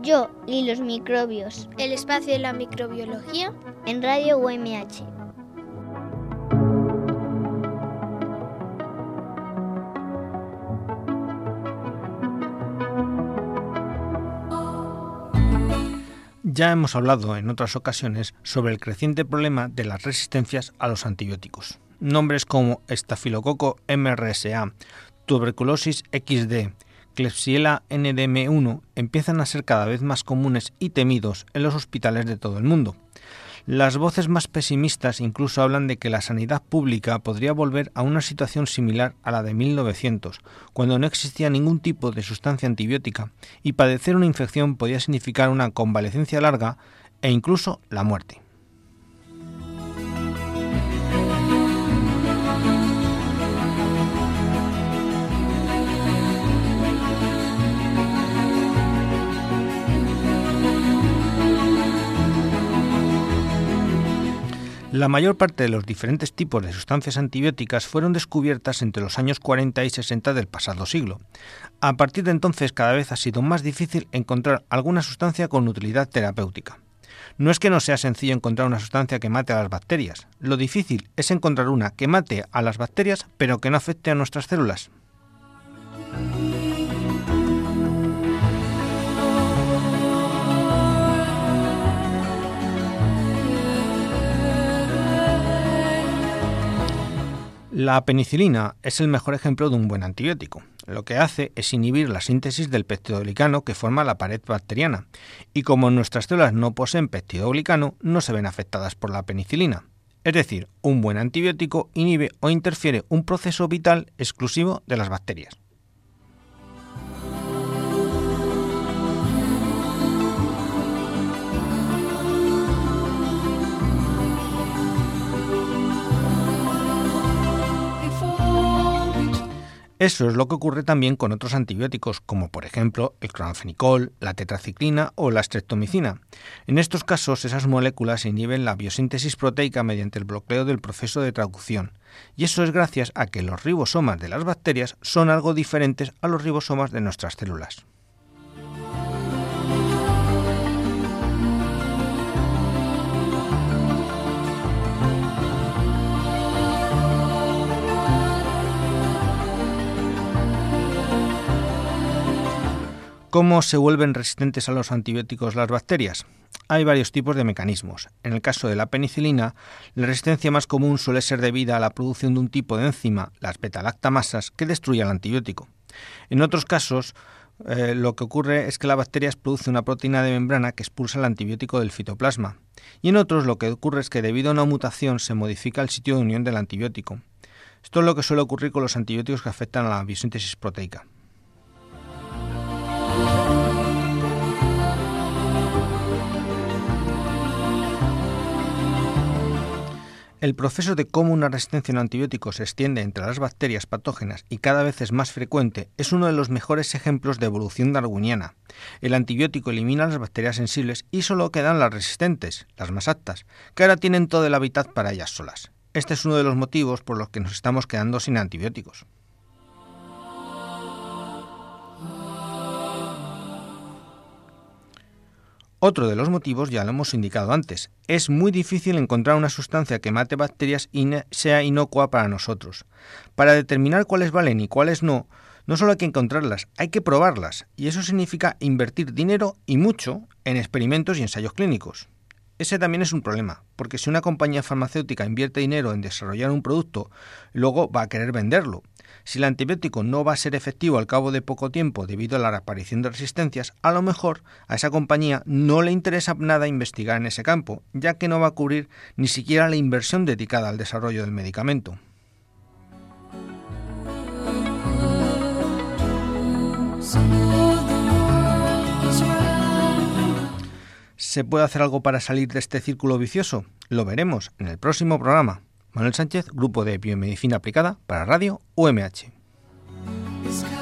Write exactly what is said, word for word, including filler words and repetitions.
Yo y los microbios. El espacio de la microbiología en Radio U M H. Ya hemos hablado en otras ocasiones sobre el creciente problema de las resistencias a los antibióticos. Nombres como estafilococo M R S A, tuberculosis equis de, Klebsiella N D M uno empiezan a ser cada vez más comunes y temidos en los hospitales de todo el mundo. Las voces más pesimistas incluso hablan de que la sanidad pública podría volver a una situación similar a la de mil novecientos, cuando no existía ningún tipo de sustancia antibiótica y padecer una infección podía significar una convalecencia larga e incluso la muerte. La mayor parte de los diferentes tipos de sustancias antibióticas fueron descubiertas entre los años cuarenta y sesenta del pasado siglo. A partir de entonces cada vez ha sido más difícil encontrar alguna sustancia con utilidad terapéutica. No es que no sea sencillo encontrar una sustancia que mate a las bacterias, lo difícil es encontrar una que mate a las bacterias pero que no afecte a nuestras células. La penicilina es el mejor ejemplo de un buen antibiótico. Lo que hace es inhibir la síntesis del peptidoglicano que forma la pared bacteriana, y como nuestras células no poseen peptidoglicano, no se ven afectadas por la penicilina. Es decir, un buen antibiótico inhibe o interfiere un proceso vital exclusivo de las bacterias. Eso es lo que ocurre también con otros antibióticos, como por ejemplo el cloranfenicol, la tetraciclina o la streptomicina. En estos casos, esas moléculas inhiben la biosíntesis proteica mediante el bloqueo del proceso de traducción, y eso es gracias a que los ribosomas de las bacterias son algo diferentes a los ribosomas de nuestras células. ¿Cómo se vuelven resistentes a los antibióticos las bacterias? Hay varios tipos de mecanismos. En el caso de la penicilina, la resistencia más común suele ser debida a la producción de un tipo de enzima, las beta-lactamasas, que destruye el antibiótico. En otros casos, eh, lo que ocurre es que la bacteria produce una proteína de membrana que expulsa el antibiótico del citoplasma. Y en otros lo que ocurre es que debido a una mutación se modifica el sitio de unión del antibiótico. Esto es lo que suele ocurrir con los antibióticos que afectan a la biosíntesis proteica. El proceso de cómo una resistencia a un antibiótico se extiende entre las bacterias patógenas y cada vez es más frecuente es uno de los mejores ejemplos de evolución darwiniana. El antibiótico elimina las bacterias sensibles y solo quedan las resistentes, las más aptas, que ahora tienen todo el hábitat para ellas solas. Este es uno de los motivos por los que nos estamos quedando sin antibióticos. Otro de los motivos ya lo hemos indicado antes. Es muy difícil encontrar una sustancia que mate bacterias y sea inocua para nosotros. Para determinar cuáles valen y cuáles no, no solo hay que encontrarlas, hay que probarlas. Y eso significa invertir dinero y mucho en experimentos y ensayos clínicos. Ese también es un problema, porque si una compañía farmacéutica invierte dinero en desarrollar un producto, luego va a querer venderlo. Si el antibiótico no va a ser efectivo al cabo de poco tiempo debido a la aparición de resistencias, a lo mejor a esa compañía no le interesa nada investigar en ese campo, ya que no va a cubrir ni siquiera la inversión dedicada al desarrollo del medicamento. ¿Se puede hacer algo para salir de este círculo vicioso? Lo veremos en el próximo programa. Manuel Sánchez, Grupo de Biomedicina Aplicada para Radio U M H.